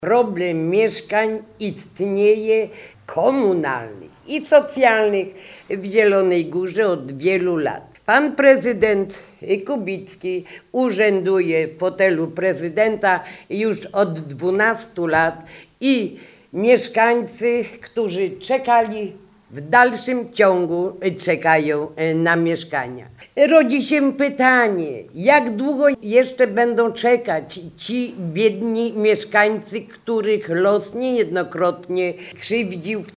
Problem mieszkań istnieje komunalnych i socjalnych w Zielonej Górze od wielu lat. Pan prezydent Kubicki urzęduje w fotelu prezydenta już od 12 lat i mieszkańcy, którzy czekali, w dalszym ciągu czekają na mieszkania. Rodzi się pytanie, jak długo jeszcze będą czekać ci biedni mieszkańcy, których los niejednokrotnie krzywdził